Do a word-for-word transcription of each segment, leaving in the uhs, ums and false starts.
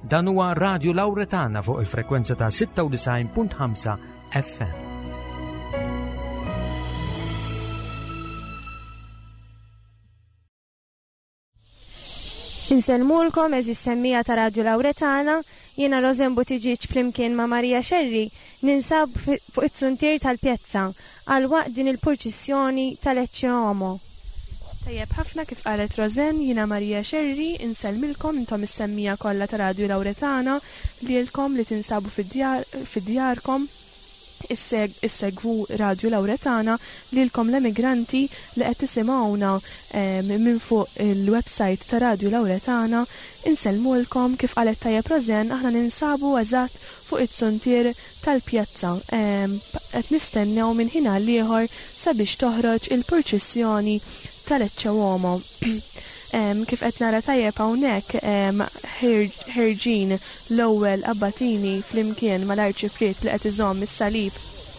Dan huwa Radio Lawretana fuq il-frekwenza ta' sitta u tisgħin punt ħamsa F M. Inselmulkom eżis semmija ta' Radio Lawretana, jiena Rosen Butiġiċ flimkien ma' Marija Xerri ninsab fuq it-suntir tal-pjazza għal waqt din il-purċissjoni tal-Ecce Homo. Tajjeb ħafna kif qalet Rosen, jiena Marija Xerri inselmilkom intom is-semmija kollha ta' Radio Lawretana li lkom li tinsabu fid-djarkom issegwu Radio Lawretana li lkom l-emigranti li qed tisimgħuna minn fuq il-website ta' Radio Lawretana inselmulkom kif qalet tajjeb Rosen aħna ninsabu eżatt fuq it-suntier tal-pjazza qed nistennew minn ħin għal ieħor sabiex toħroġ il-purċissjoni tal-Ecce Homo. Kif qed nara tajjeb hawnhekk ħerġin l-ewwel abbatini flimkien mal-arċipriet li qed iżomm is-salib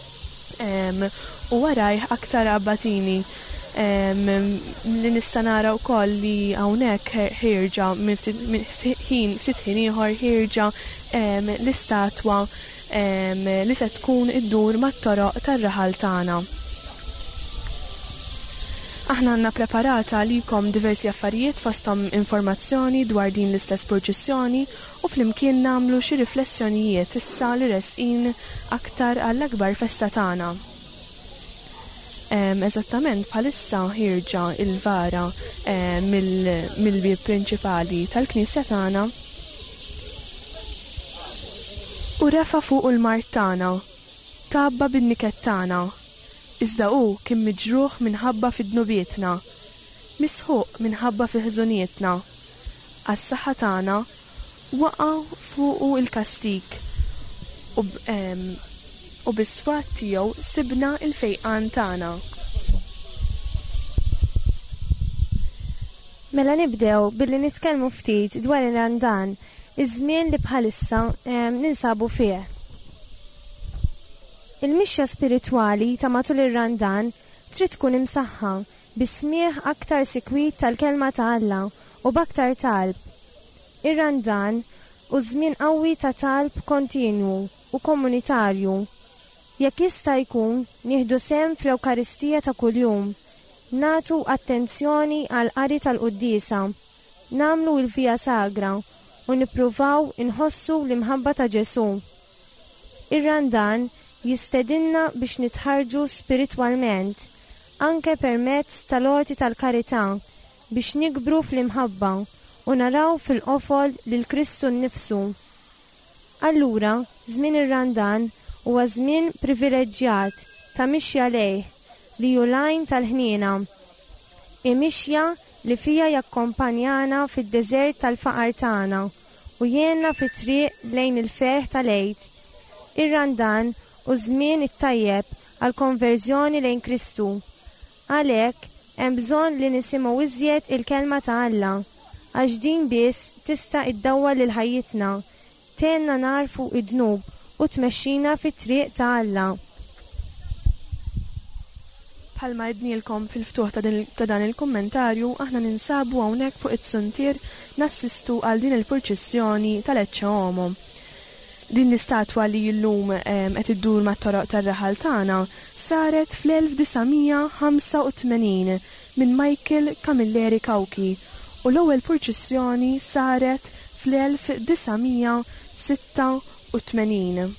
u warajh aktar abbatini li nista' nara wkoll li hawnhekk ħirġa minn ftit ħin ieħor ħirġa l-istatwa li se tkun iddur mat-toroq tar-raħal tagħna. Aħna għandna preparata likom diversi affarijiet fosthom informazzjoni dwar din l-istess purċissjoni u flimkien nagħmlu xi riflessjonijiet issa li resqin aktar għall-akbar festa tagħna. Eżattament bħalissa ħirġa il-vara mill-bieb prinċipali tal-Knisja tagħna u refa' fuq il-mart tagħna tabba bin-niket tagħna. Iżda hu kien miġruħ minħabba fid-dnubietna, misħuq minħabba fi ħżunietna. Għas-saħħa tagħna waqa' fuqu il-kastik u bis-swat tiegħu sibna il-fejqan tagħna. Mela nibdew billi nitkellmu ftit dwar ir-Randan, iż-żmien li bħalissa ninsabu fih. Il-mixja spiritwali ta' matul ir-Randan trid tkun imsaħħa bismieħ aktar sikwit tal-kelma ta' Alla u b'aktar talb. Ir-Randan u żmien qawwi ta' talb kontinwu u komunitarju. Jekk jista' jkun nieħdu sehem fl-Ewkaristija ta' kuljum, nagħtu attenzjoni għal qari tal-Quddiesa, nagħmlu l-via sagra u nippruvaw inħossu l-imħabba ta' Ġesu. Ir-Randan jistedinna biex nitħarġu spiritwalment, anke permezz tal-orti tal-karità, biex nikbru fl-imħabba u naraw fil-qofol lil Kristu nnifsu. Allura, żmien ir-Randan huwa żmien privileġġjat ta' mixja lejh li julajn tal-ħniena, imixja li fija jakkompanjana fid-deżert tal-faqar tagħna u jenna fit-triq lejn il-ferħ tal-għid. Ir-Randan u żmien it-tajjeb għal konverżjoni lejn Kristu. Għalhekk hemm bżonn li nisimgħu iżjed il-kelma ta' Alla, għax din biss tista' iddawwal lil ħajjitna, tenna narfu id-dnub u tmexxina fit-triq ta' Alla. Bħalma idnilkom fil-ftuħ ta' dan il-kummentarju, aħna ninsabu hawnhekk fuq it-suntier nassistu għal din il-purċissjoni tal-Ecce Homo. Din l-istatwa li llum qed iddur mat-toroq tar-raħal tagħna saret fl-elf disajn ħamsa u tmenin minn Michael Camilleri Kauki u l-ewwel purċissjoni saret fl-elf disajn sitta u tmenin.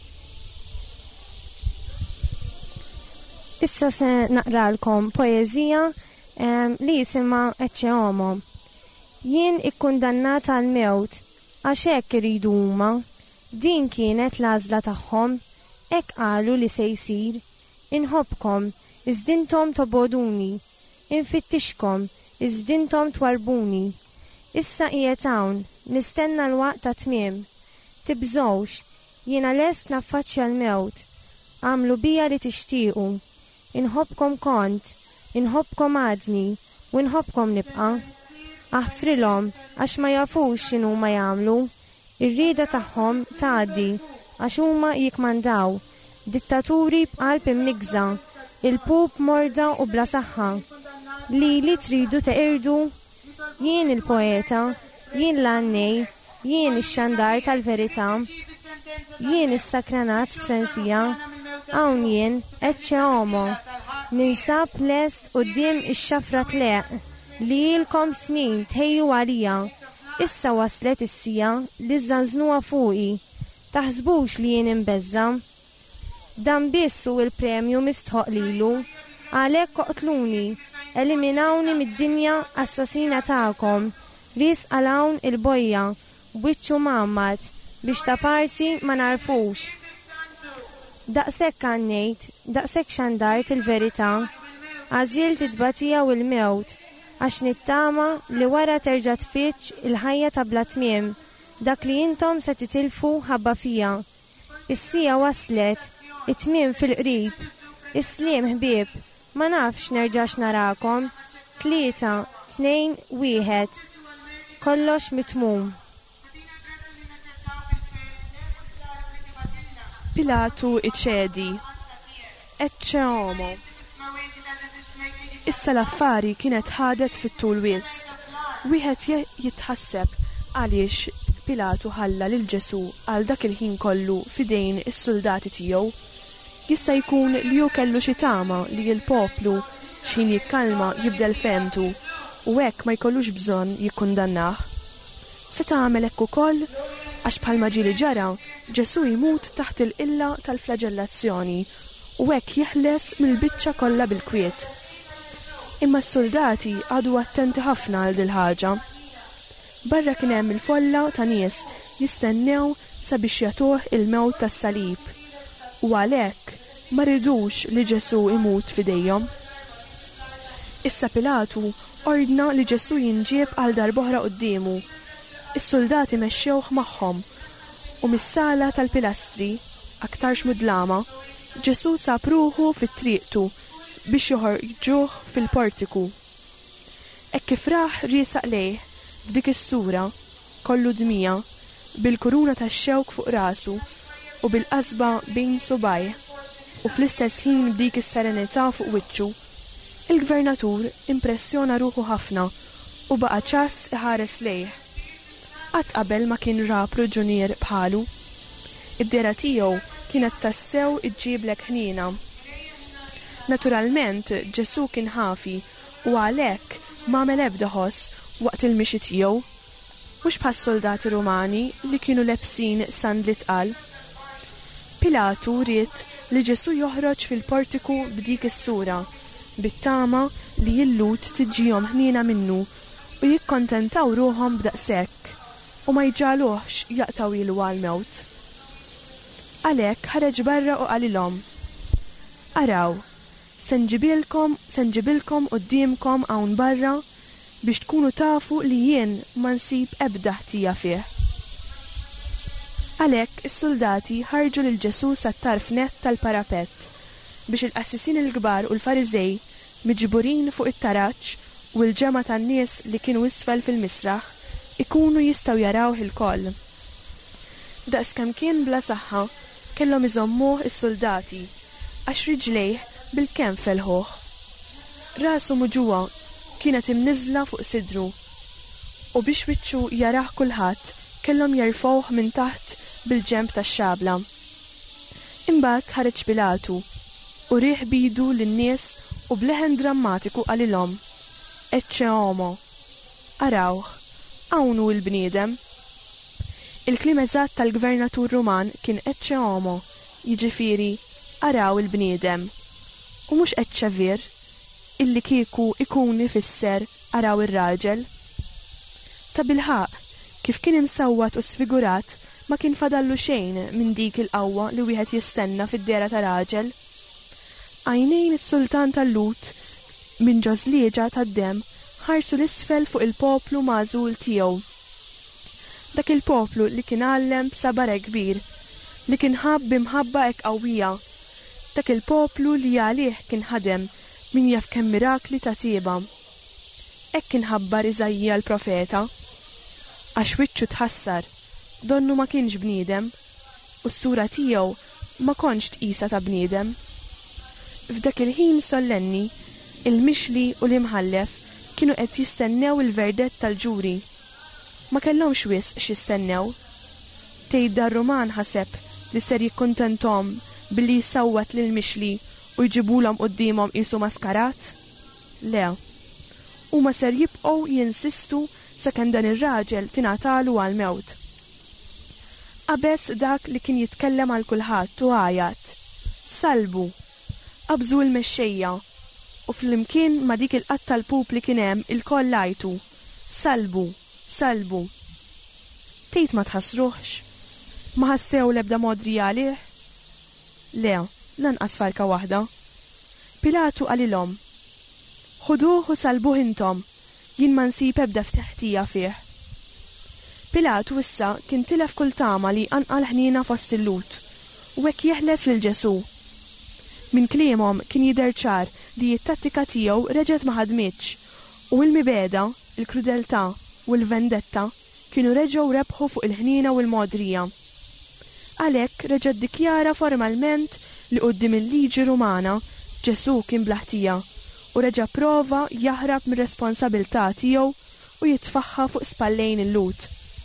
Issa se naqralkom poeżija li jisimha Ecce Homo. Jien ikkundannata għal mewt għax hekk iridu huma. Din kienet l-għażla tagħhom, hekk qalu li se jsir. Inħobbkom, iżdintom toboduni, infittixkom, iżdintom twarbuni. Issa qiegħed hawn, nistenna l-waqt ta' tmiem. Tibżgħux, jiena lest naffaċċja l-mewt. Għamlu bija li tixtiequ. Inħobbkom kont, inħobbkom għadni, u inħobbkom nibqa'. Aħfrilhom għax ma jafux x'inhu ma jagħmlu. Ir-rieda tagħhom tgħaddi għax huma jikmandaw, dittaturi b'qalb imnigża, il-pub morda u bla saħħa. Li li tridu teqirdu, jien il-poeta, jien l-għannej, jien ix-xandar tal-verità, jien is-sakranat f'sensija, hawn jien Ecce Homo, ninsab lest quddiem ix-xafra tleq li ilkom snin tħejju għalija, issa waslet is-sija li żżanżnuha fuqi, taħsbux li jien imbeżza. Dan biss hu l-premju mistħoq lilu, għalhekk qoqtluni, eliminawni mid-dinja assassina tagħkom, ris għalawn il-bojja, wiċċu mammat, biex ta' parsi ma narfux. Daqshekk għannejt, daqshekk xandart il-verità, għażil titbatija u l-mewt, għax nittama li wara terġa' tfittx il-ħajja ta' bla tmiem, dak li intom se titilfu ħabba fija. Is-sija waslet, it-tmiem fil-qrib, is-sliem ħbieb, ma nafx nerġax narakom, tlieta, tnejn, wieħed, kollox mitmum. Pilatu iċedi. Ecce Homo. Issa l-affari kienet ħadet fit-tul wisq. Wieħed jitħasseb għaliex Pilatu ħalla lil Ġesu għal dak il-ħin kollu fidejn is-soldati tiegħu. Jista' jkun li hu kellu xi tama li l-poplu x'in jikkalma jibdel femtu u hekk ma jkollux bżonn jikkundannah. Se tagħmel hekk ukoll għax bħalma ġieli ġara Ġesu jmut taħt il-qilla tal-flagellazzjoni u hekk jeħles mill-biċċa kollha bil-kwiet. Imma s-soldati għadu attenti ħafna għal dil ħaġa. Barra kien hemm il-folla ta' nies jistennew sabiex jagħtuh il-mewt tas-salib u għalhekk ma ridux li Ġesu imut fidejhom. Issa Pilatu ordna li Ġesu jinġieb għal darb'oħra qudiemu. Is-soldati mexxewh magħhom u mis-sala tal-pilastri, aktarx mudlama, Ġesu sab ruħu fit-triqtu biex joħorġuh fil-portiku. Hekk kif raħ riesaq lejh f'dik is-sura kollu dmija bil-kuruna tax-xewk fuq rasu u bil-qasba bejn subaj u fl-istess ħin b'dik is-serenità fuq wiċċu. Il-gvernatur impressjona ruħu ħafna u baqa' ċass iħares lejh. Qatt qabel ma kien ra proġunier bħalu. Id-dera tiegħu kienet tassew iġġieblek ħnina. Naturalment Ġesu kien ħafi u għalhekk m'għamel ebda ħoss waqt il-mixi tiegħu. Mhux bħas-soldati Rumani li kienu lebsin sandli tqal. Pilatu ried li Ġesu joħroġ fil-portiku b'dik is-sura, bit-tama li jillut tiġihom ħnina minnu u jikkontentaw ruhom b'daqshekk u ma jġaluhx jaqtaw ilu għal-mewt. Għalhekk ħareġ barra u qalilhom: Araw, senġibilkom senġibilkom qudiemkom hawn barra biex tkunu tafu li jien ma nsib ebda ħtija fih. Għalhekk is-soldati ħarġu lil Ġesu sat-tarf nett tal-parapett biex il-qassisin il-kbar u l-Fariżej miġburin fuq it-taraġġ u l-ġema tan-nies li kienu isfel fil-misraħ ikunu jistgħu jarawh il-koll. Daqskemm kien bla saħħa kellhom iżommuh is-soldati għax riġlejh bil-kemm felħuh. Rasu muġuwa kienet imniżla fuq sidru u biex wiċċu jarah kulħadd kellhom jerfgħuh minn taħt bil-ġemb tax-xabla. Imbagħad ħareġ Pilatu u rieħ bidu lin-nies u bleħen drammatiku qalilhom: Ecce Homo, arawh, hawn hu l-bniedem. Il-kliem eżatt tal-gvernatur Ruman kien Ecce Homo, jiġifieri araw il-bniedem, u mhux Ecce Vir, illi kieku ikun ifisser araw ir-raġel. Ta' bilħaq, kif kien imsawwat u sfigurat, ma kien fadallu xejn minn dik il-qawwa li wieħed jistenna fid-dera ta' raġel. Għajnejn is-sultan tal-Lut minn ġożlieġa tad-dem ħarsu l-isfel fuq il-poplu magħżul tiegħu. Dak il-poplu li kien għallem b'sabare kbir, li kien ħabb bimħabba hekk qawwija, dak il-poplu li għalih kien ħadem min jaf kemm mirakli ta' tieba. Hekk kien ħabbar Iżajja l-profeta, għax wiċċu tħassar, donnu ma kienx bniedem, u s-sura tiegħu ma konx tqisa ta' bniedem. F'dak il-ħin sollenni, il-mixli u l-imħallef kienu qed jistennew il-verdett tal-ġuri. ma kellhomx wisq x'jistennew. Tgħidha r-Ruman ħaseb li ser jikkuntenthom billi jsawwat lil mixli u jġibulhom qudiemhom qisu maskarat? Le, huma ser jibqgħu jinsistu sakemm dan ir-raġel tingħatalu għall-mewt. Qabes dak li kien jitkellem għal kulħadd u għajat. Salbu, qabżu l-mexxejja u flimkien ma dik il-qatt tal-pup li kien hemm il-koll għajtu. Salbu, salbu. Tgħid ma tħassruhx? Ma ħassew l-ebda modri għalih? Le, lanqas farka waħda. Pilatu qalilhom: ħuduh u salbuh intom, jien ma nsib ebda fteħtija fih. Pilatu issa kien tilef kull tama li anqal ħnina fost il-lut u hekk jeħles lil Ġesu. Min kliemhom kien jidher ċar li t-tattika tiegħu reġgħet ma ħadmitx u l-mibeda, il-krudeltà u l-vendetta kienu reġgħu rebħu fuq il-ħnina u l-modrija. Għalhekk reġa' ddikjara formalment li quddiem il-liġi Rumana Ġesu kien blaħtija u reġa' prova jaħrab mir-responsabbiltà tiegħu u jitfaħħa fuq spallejn il-lut.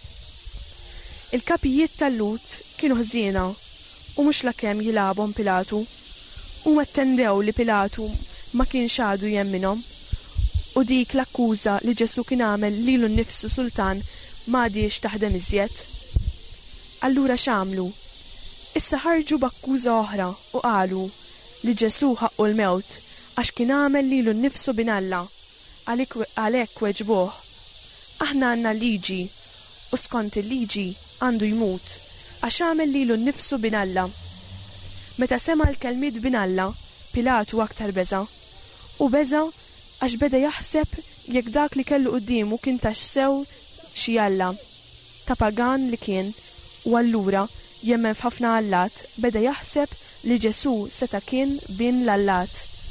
Il-kapijiet tal-lut kienu ħżiena u mhux lakemm jilagħbhom Pilatu. Huma ttendew li Pilatu ma kienx għadu jemminhom u dik l-akkuża li Ġesu kien għamel lilu nnifsu sultan m'għadix taħdem iżjed. Allura x'għamlu? Issa ħarġu b'akkuża oħra u qalu li Ġesu ħaqqu l-mewt għax kien għamel lilu nnifsu binalla għalhekk weġbuh. Aħna għandna liġi u skont il-liġi għandu jmut għax għamel lilu nnifsu binalla. Meta sema l-kelmiet binalla, Pilatu aktar beża. U beża għax beda jaħseb jekk dak li kellu quddiemu kien taxsew xi alla ta' pagan li kien, u allura jemmen f'ħafna allat beda jaħseb li Ġesu seta' kien bin l-allat.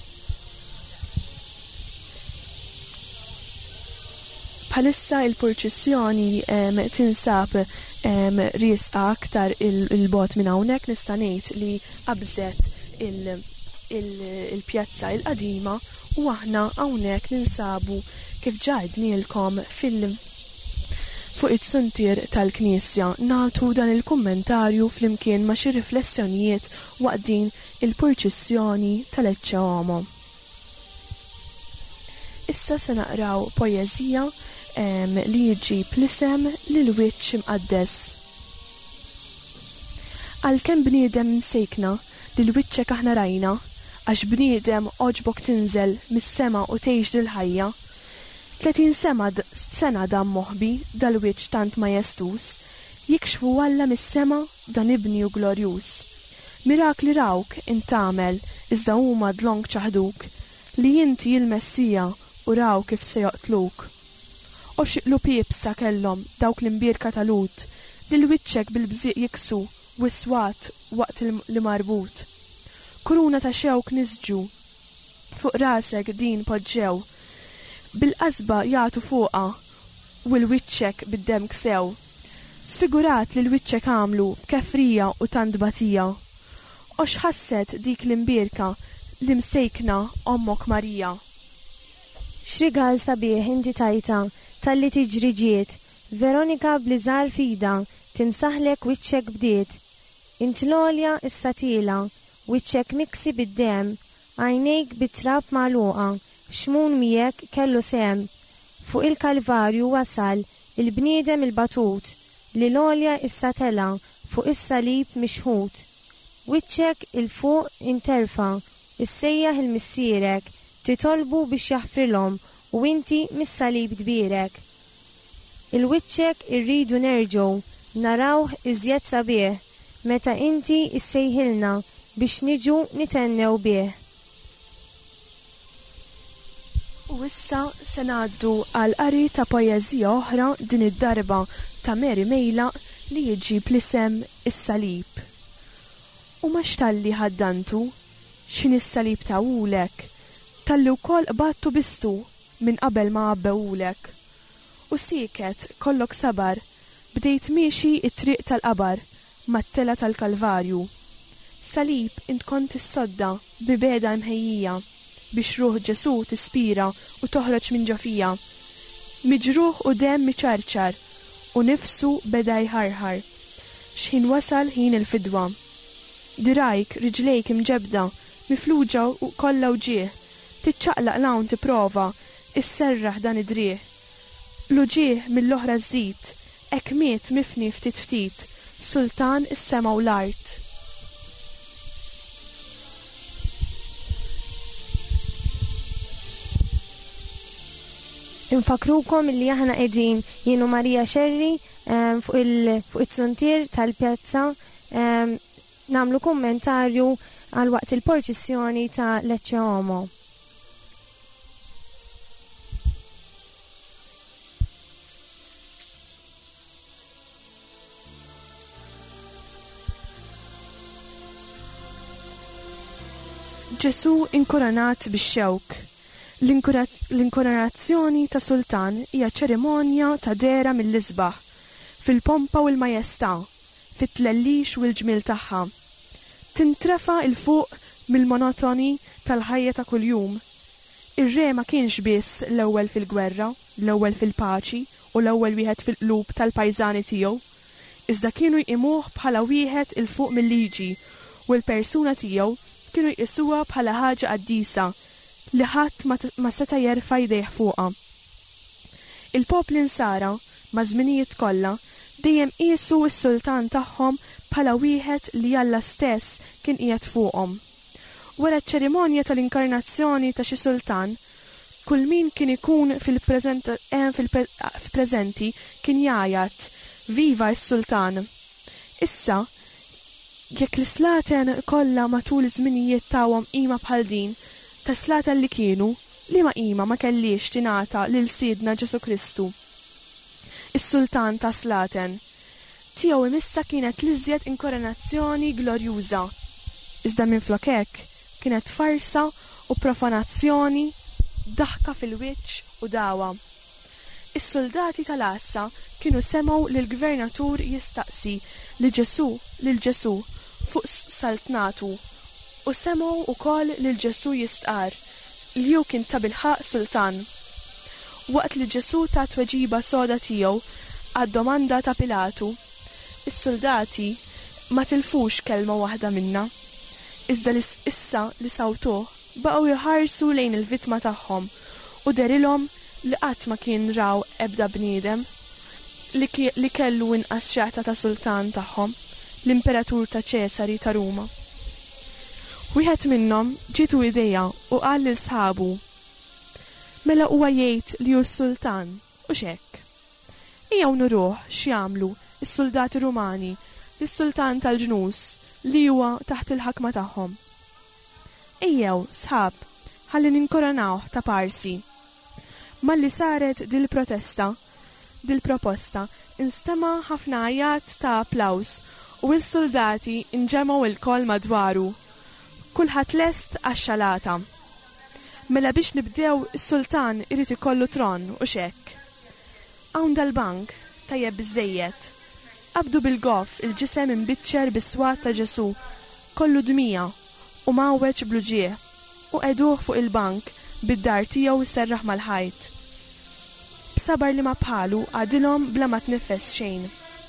Bħalissa il-purċissjoni tinsab riesqa aktar il-bot minn hawnhekk nista' ngħid li qabżet il-pjazza il-qadima u aħna hawnhekk ninsabu kif ġajdnielkom fil- fuq it-suntier tal-Knisja nagħtu dan il-kummentarju flimkien ma' xi riflessjonijiet waqt din il-purċissjoni tal-Ecce Homo. Issa se naqraw poeżija li jġib l-isem lill-Wiċċ Imqaddes. Għalkemm bniedem msejkna li l-wiċċek aħna rajna, għax bniedem oġbok tinżel mis-sema u tgħix dil-ħajja, tletin sena dan moħbi dal-wiċċ tant majestus, jikxfu Alla mis-sema dan ibni u glorjus. Mirakli rawk intamel iżda huma dlonk ċaħduk, li inti il-Messija u raw kif se joqtluk. Oxiqlu piebsa kellhom dawk l-imbierka tal-lut li l-wiċċek bil-bżiq jiksu wiswat waqt li marbut. Kuruna ta' xewk nisġu fuq rasek din poġġew, bil-qasba jagħtu fuqha u l-wiċċek bid-dem ksew. Sfigurat li l-wiċċek għamlu b'kefrija u tant batija. Ox ħasset dik l-imbierka li msejkna Ommok Marija. Xrigal sabiħ inti tajta tal-li tiġri ġiet, Veronika bliżar fida timsaħlek wiċċek bdiet. Intlolja issa-tila, wiċċek miksi bid-dem, għajnejk bit-trab magħluqa, xmun miegħek kellu sem. Fuq il-Kalvarju wasal il-bniedem il-batut, li l-olja issa-tela fuq is-salib mixħut. Wiċċek il-fuq interfa, is-sejjaħ il-missierek, titolbu biex jaħfrilhom u inti mis-salib dbirek. Il-wiċċek irridu nerġgħu narawh iżjed sabiħ meta inti issejħilna biex niġu nitennew bih. U issa se ngħaddu għal qari ta' poeżija oħra din id-darba ta' Mary Mejla li jiġib l-isem is-salib. U ma x'talli ħaddantu x'in is-salib tawulek, talli wkoll qbadtu bistu minn qabel ma qabbewulek. U siket kollok sabar, bdejt miexi it-triq tal-qabar mat-tela tal-Kalvarju. Salib int kont is-sodda bi beda mħejjija biex ruħ Ġesu tispira u toħroġ minn ġofija. Miġruħ u dem miċarċar u nifsu beda jħarħar. X'ħin wasal ħin il-fidwa. Dirajk, riġlejk imġebda, mifluġa u kollha wġieħ. Tiċċaqlaq lawn tipprova, isserraħ dan id-drieħ. L-uġieħ mill-oħra żżid, hekk miet mifni ftit ftit, sultan is-sema u l-art. Infakrukom li aħna qegħdin jienu Marija Xerri um, fuq il-tsuntir tal-pjazza um, namlu kommentarju għal waqt il-porċissjoni ta' Lecce Omo. Ġesu inkoronat bix-xewk. L-inkoronazzjoni ta' sultan hija ċerimonja ta' dera mill-isbaħ, fil-pompa u l-majestà, fit-tlellix u l-ġmil tagħha. Tintrefa il fuq mill-monotoni tal-ħajja ta' kuljum. Ir-re ma kienx biss l-ewwel fil-gwerra, l-ewwel fil-paċi u l-ewwel wieħed fil-qlub tal-pajżani tiegħu, iżda kienu jqimuh bħala wieħed il fuq mill-liġi u l-persuna tiegħu kienu jqisuha bħala ħaġa qaddisa li ħadd ma seta' jerfa' jdejh fuqha. Il-popli nsara ma' żminijiet kollha dejjem qisu s-sultan tagħhom bħala wieħed li Alla stess kien qiegħed fuqhom. Wara ċ-ċerimonja tal-inkarnazzjoni ta' xi sultan, kull min kien ikun fil-preżenti kien jgħajat viva s-sultan. Issa, jekk l-islaten kollha matul iż-żminijiet tagħhom qima bħal din, ta' slaten li kienu, li ma' qima ma kellix tingħata lil Sidna Ġesu Kristu. Is-sultan ta' slaten tiegħu imissa kienet l-iżjed inkoronazzjoni glorjuża. Iżda minflok hekk kienet farsa u profanazzjoni, daħka fil-wiċċ u dawa. Is-soldati tal-Assa kienu semgħu lil gvernatur jistaqsi li Ġesu lil Ġesu fuq saltnatu u semgħu ukoll lil Ġesu jistqar li hu kien ta' bilħaq sultan. Waqt li Ġesu ta' tweġiba soda tiegħu għad-domanda ta' Pilatu, is-soldati ma tilfux kelma waħda minna, iżda issa li sawtuh baqgħu jħarsu lejn il-vittma tagħhom u derilhom li qatt ma kien raw ebda bniedem li, li kellu inqas xeħta ta' sultan tagħhom, l-imperatur ta' Ċesari ta' Ruma. Wieħed minnhom ġitu idea u qal lil sħabu: mela huwa jgħid li hu s-sultan u x'hekk. Ejjew nuruh x'jagħmlu is-soldati Rumani lis-sultan tal-ġnus li huwa taħt il-ħakma tagħhom. Ejjew sħab ħalli ninkoronawh ta' parsi. Malli saret dil-protesta, dil-proposta, instema' ħafna għajat ta' applaws u s-soldati inġemgħu il-koll madwaru. Kulħadd lest għax-xalata. Mela biex nibdew is-sultan irid ikollu tron u x'hekk. Hawn dal-bank tajjeb biżejjed. Qabdu bil-goff il-ġisem imbiċċer bis-swat ta' Ġesu, kollu dmija u mawweġ bluġieħ u qeduh fuq il-bank bid-dar tiegħu serraħ mal-ħajt. B'sabar li ma bħalu għadilhom bla ma tneffes xejn.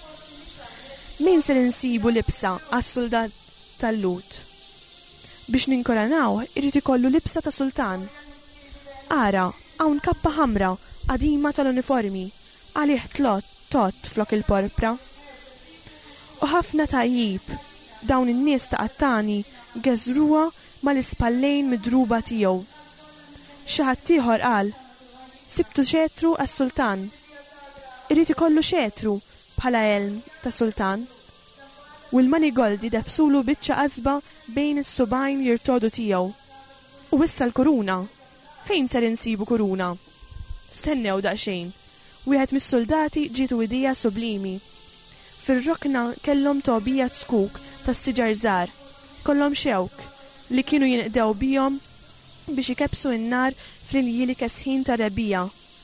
Min se insibu libsa għas-soldat tal-lut? Biex ninkoranaw irrid ikollu libsa ta' sultan. Ara, hawn kappa ħamra qadima tal-uniformi, għalih tlot tot flok il-porpra. U ħafna tajjib, dawn in-nies ta' qattani geżruha mal-ispallejn midruba tiegħu. Xi ħadd ieħor qal: sibtu xetru għas-sultan. Irrid ikollu xetru bħala elm ta' sultan. U l-Manigoldi defsulu biċċa qasba bejn is-subajn jirtodu tiegħu. U issa l-kuruna. Fejn ser insibu kuruna? Stennew daqsxejn. Wieħed mis-soldati ġietu idea sublimi. Fir-rokna kellhom tobija skuk tas-siġar żgħar, kollhom xewk li kienu jinqdew bihom biex ikebsu n-nar fl-iljili kesħin ta' rebija.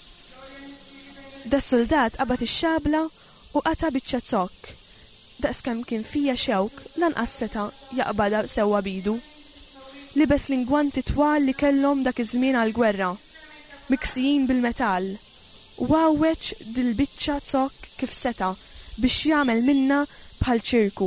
Da soldat qabad ix-xabla u qata biċċa zokk. Daqskemm kien fija xewk lanqas seta' jaqbada sewwa bidu. Libes l-ingwanti twal li kellhom dak iż-żmien għall-gwerra, miksijin bil-metall, u għawweċ dil-biċċa zokk kif seta biex jagħmel minna bħal ċirku.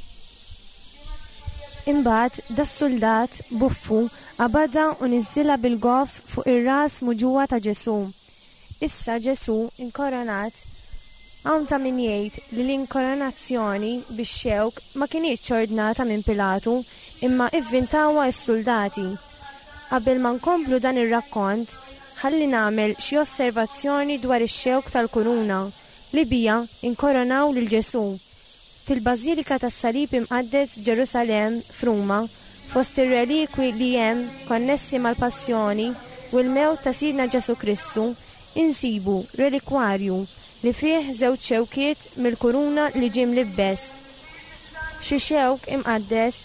Imbagħad das-soldat buffu qabada u niżżilha bil-goff fuq ir-ras muġuwa ta' Ġesu. Issa Ġesu inkoronat. Hawn ta' min jgħid li l-inkoronazzjoni bix-xewk ma kienitx ordnata minn Pilatu imma ivvintawha s-soldati. Qabel ma nkomplu dan ir-rakkont, ħalli nagħmel xi osservazzjoni dwar ix-xewk tal-kuruna li bija inkoronaw lil Ġesu. Fil-Bażilika tas-Salib imqaddes Ġerusalemm f'Ruma, fost ir-relikwi li hemm konnessi mal-passjoni u l-mewt ta' Sidna Ġesu Kristu, insibu relikwarju li fih żewġ xewkiet mill-kuruna li ġie mlibbes. Xi xewk imqaddes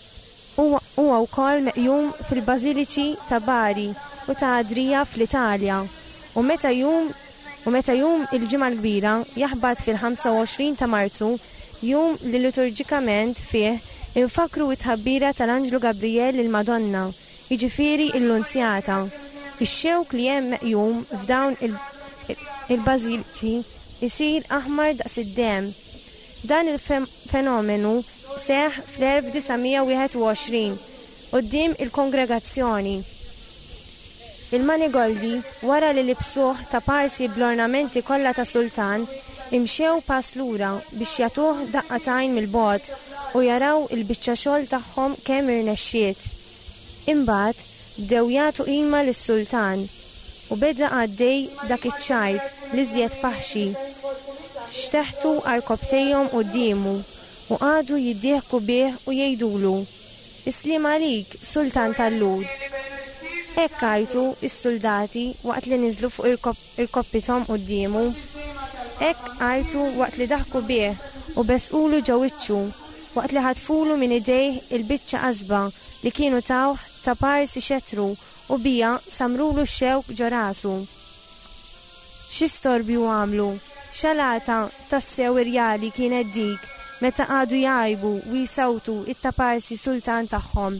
huwa wkoll meqjum fil-Bażiliċi ta' Bari u ta' Adrija fl-Italja u meta jum u meta jum il-ġimgħa l-kbira jaħbad fil-ħamsa u għoxrin ta' Marzu, jum li liturġikament fih infakru it-ħabbira tal-Anġlu Gabriel il-Madonna, jiġifieri l-Unzjata. Ix-xewk li hemm meqjum f'dawn il-bażiliċi isir aħmar daqs id-dem. Dan il-fenomenu seħ fl-elf disajn wieħed u għoxrin quddiem il-kongregazzjoni. Il-Manigoldi wara li libsuh ta' parsi bl-ornamenti kollha ta' sultan imxew pass lura biex jagħtuh daqqatajn mill-bogħod u jaraw il-biċċa xogħol tagħhom kemm irnexxiet. Imbagħad bdew jagħtu qima lis-sultan u beda għaddej dak iċ-ċajt li żjed faħxi. Xteħtu arkobtejhom qudiemu u għadu jiddieħku bih u jgħidulu: Islim għalik, Sultan tal-Lud. Hekk għajtu is-soldati waqt li niżlu fuq il-koppitom qudiemu. Hekk għajtu waqt li daħku bih u besqulu ġew wiċċu waqt li ħatfulu minn idejh il-biċċa qasba li kienu tawh ta' parsi xetru u bija samrulu x-xewk ġo rasu. Xi storbju għamlu, xalata tas-sew irjali kienet dik meta għadu jgħajbu u jisawtu it-taparsi sultan tagħhom.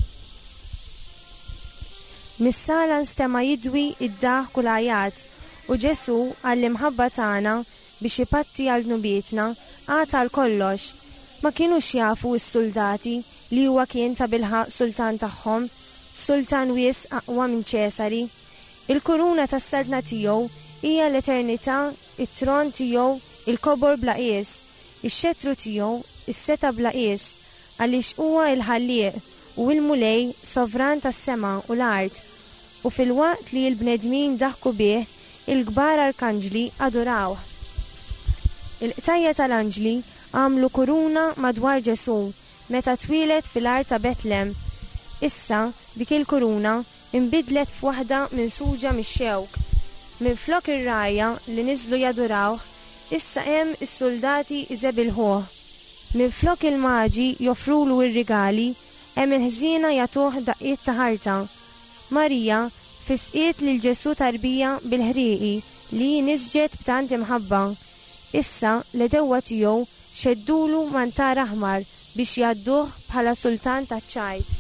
Mis-sala nstema' jidwi id-daħ kulajat u Ġesu għall-imħabba tagħna biex ipatti għal nubietna għata għal kollox. Ma kienux jafu s-soldati li huwa kien ta' bilħaq sultan tagħhom, sultan wies aqwa minn Ċesari. Il-kuruna tas-saltna tiegħu hija l-eternità, it-tron tiegħu, il-kobor bla qies, ix-xetru tiegħu, is-seta bla qies, għaliex huwa l-ħallieq u l-mulej sovran tas-sema u l-art. U fil-waqt li l-bnedmin daħku bih, il-kbar arkanġli adoraw. Il-qtajja tal-anġli għamlu kuruna madwar Ġesu meta twilet fil-art ta' Betlem. Issa dik il-kuruna imbidlet f'waħda minn suġa mix-xewk. Minn flok ir-rajja li niżlu jadoraw, issa hemm is-soldati iżebilħuh. Minn flok il-maġi joffrulu ir-rigali, hemm il-ħżiena jagħtuh daqqiet ta' ħarta. Marija fisqiet lil Ġesu tarbija bil-ħrieqi li nisġet b'tant imħabba. Issa l-edewwa tiegħu xeddulu mantar aħmar biex jgħadduh bħala sultan taċ-ċajt.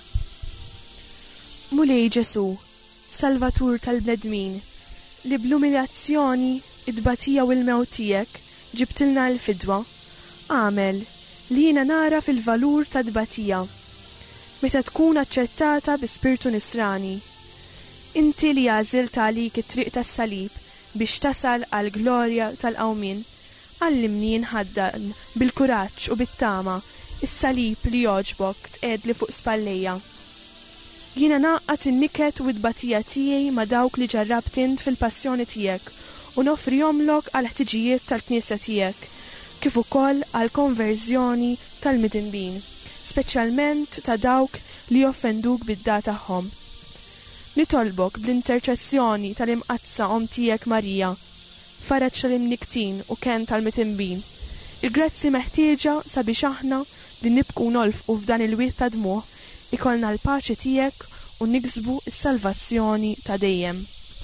Mulej Ġesu, Salvatur tal-bnedmin, li bl-umiljazzjoni id-batija u l-mewt tiegħek ġibtilna l-fidwa, għamel li jiena nara fil-valur ta' d-batija meta tkun aċċettata bi spirtu nisrani. Inti li għażilt għalik it-triq tas-salib biex tasal għal glorja tal-qawmin, għallimni nħaddan bil-kuraġġ u bit-tama is-salib li joġbok tqedli fuq spallejja. Jiena naqqat in-niket u d-batija tiegħi ma' dawk li ġarrabt int fil-passjoni tiegħek u nofrihomlok għal ħtiġijiet tal-Knisja tiegħek, kif ukoll għal konverżjoni tal-midinbin, speċjalment ta' dawk li offenduk bid-da tagħhom. Nitolbok bl-interċessjoni tal-imqazza om tiegħek Marija, faraġġ tal-imniktin u ken tal-mitinbin, il-grazzi meħtieġa sabiex aħna li nibqu nolfqu f'dan il-wiet ta' dmuħ ikollna l-paċi tiegħek u niksbu s-salvazzjoni ta' dejjem.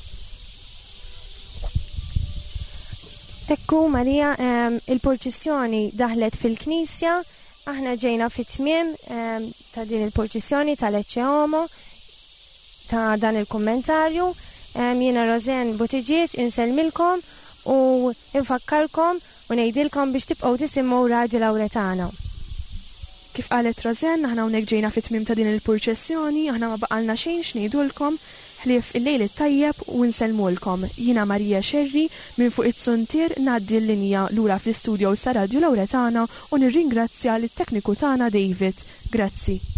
Ekku Marija, um, il-porċissjoni daħlet fil-Knisja, aħna ġejna fit-tmiem um, ta' din il-porċissjoni tal-Ecce Homo, ta' dan il-kommentarju. Um, jiena Rozen Butiġieġ inselmilkom u infakkarkom u ngħidilkom biex tibqgħu tisimgħu Radio Lawretana. Kif qalet Rozen, aħna hawnhekk ġejna fit-tmiem ta' din il-purċessjoni, aħna ma baqalna xejn x'ngħidulkom ħlief il-lejl it-tajjeb u nsellmulkom. Jiena Marija Xerri minn fuq it-suntier ngħaddi l-linja lura fl-istudio sa' Radio Lawretana u nirringrazzja lit-tekniku tagħna David. Grazzi.